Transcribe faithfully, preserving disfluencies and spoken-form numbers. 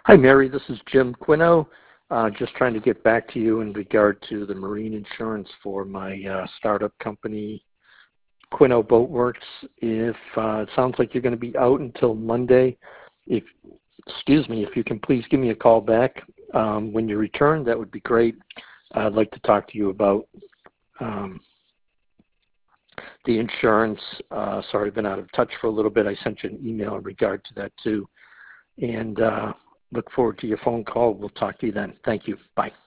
Hi, Mary. This is Jim Quino. Uh, just trying to get back to you in regard to the marine insurance for my uh, startup company, Quino Boatworks. If uh, it sounds like you're going to be out until Monday, if excuse me, if you can please give me a call back um, when you return, that would be great. I'd like to talk to you about um, the insurance. Uh, sorry, I've been out of touch for a little bit. I sent you an email in regard to that too. And uh, look forward to your phone call. We'll talk to you then. Thank you. Bye.